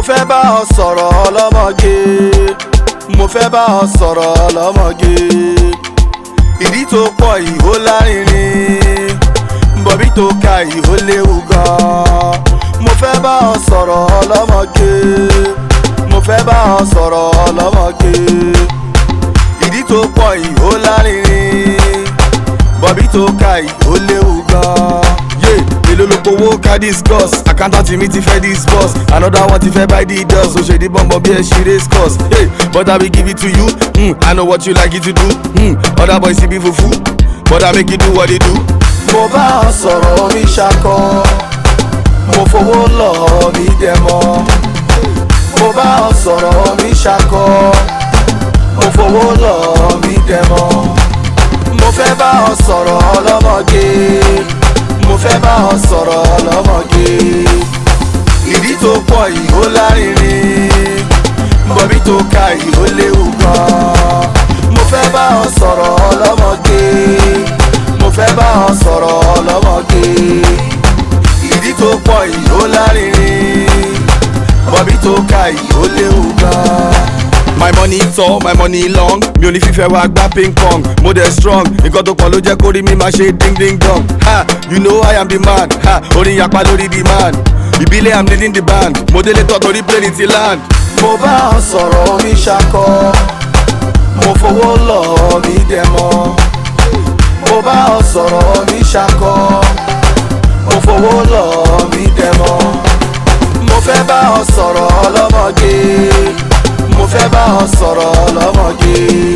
fẹ́ bá ọ sọ̀rọ̀ ọlọ́mọge, mo fẹ́ bá ọ sọ̀rọ̀ ọlọ́mọge. Ìdí tó pọ̀ ìhó lárinrin, bọ̀bí tó ka ìhó léwu gan. Mo fẹ́ bá ọ sọ̀rọ̀ ọlọ́mọge, mo fẹ́ bá ọ sọ̀rọ̀ ọlọ́mọge. Ìdí tó pọ̀ ìhó lárinrin, bọ̀bí tó ka ìhó léwu gan. Èló ló powó ká discuss, accountant mi ti fẹ́ this boss, another one ti fẹ́ buy the doors. O ṣe di bọ́nbọ́n bí ẹ ṣe race course. But I will give it to you, I know what you like it to do. Other boys see be fufu, but I make you do what they do. Mo bá ọ sọ̀rọ̀ omi ṣakọ, mo fowó lọ mi dẹ̀mọ́. Mo bá ọ sọ̀rọ̀ omi ṣakọ, mo fowó lọ mi dẹ̀mọ́. Mo fẹ́ bá ọ sọ̀rọ̀ ọlọ́mọge, mo fẹ́ bá ọ sọ̀rọ̀ ọlọ́mọge. Ìdí tó pọ̀ ìhó lárinrin, bọ̀bí tó ka ìhó léwu gan. Mo fẹ́ bá ọ sọ̀rọ̀ ọlọ́mọge, mo fẹ́ bá ọ sọ̀rọ̀ ọlọ́mọge. Ìdí tó pọ̀ ìhó lárinrin, bọ̀bí tó ka ìhó léwu gan. My money tall, my money long. Mi ò ní fífẹ́ wá gbá ping pong. Mo dẹ̀ strong, nǹkan tó pọ̀ ló jẹ́ kórìí mi máa ṣe ding ding dong. Ha, you know I am the man. Ha, orin yapa lórí the man. Ìbílẹ̀ I'm leading the band. Mo délé tọ́ torí plane ti land. Mo bá ọ sọ̀rọ̀ omi ṣakọ, mo fowó lọ mi dẹ̀mọ́. Mo bá ọ sọ̀rọ̀ omi ṣakọ, mo fowó lọ mi dẹ̀mọ́. Mo fẹ́ bá ọ sọ̀rọ̀ ọlọ́mọge, mo fẹ́ bá ọ sọ̀rọ̀ ọlọ́mọge.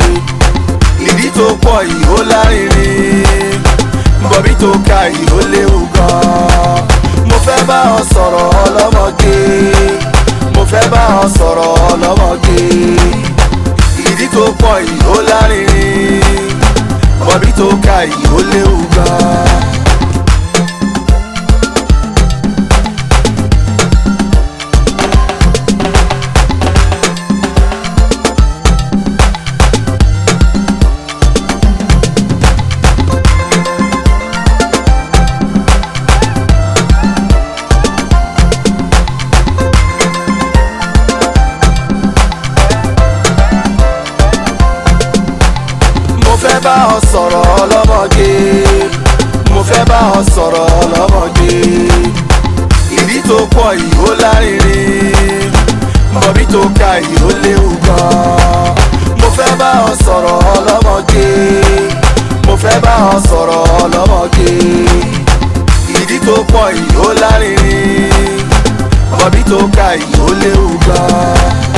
Ìdí tó pọ̀ ìhó lárinrin, bọ̀bí tó ka ìhó léwu gan. Mo fẹ́ bá ọ sọ̀rọ̀ ọlọ́mọge, mo fẹ́ bá ọ sọ̀rọ̀ ọlọ́mọge. Ìdí tó pọ̀ ìhó lárinrin, bọ̀bí tó ka ìhó léwu gan. Mo fẹ́ bá ọ sọ̀rọ̀ ọlọ́mọge, mo fẹ́ bá ọ sọ̀rọ̀ ọlọ́mọge. Ìdí tó pọ̀ ìhó lárinrin, bọ̀bí tó ka ìhó léwu gan. Mo fẹ́ bá ọ sọ̀rọ̀ ọlọ́mọge, mo fẹ́ bá ọ sọ̀rọ̀ ọlọ́mọge. Ìdí tó pọ̀ ìhó lárinrin, bọ̀bí tó ka ìhó léwu gan.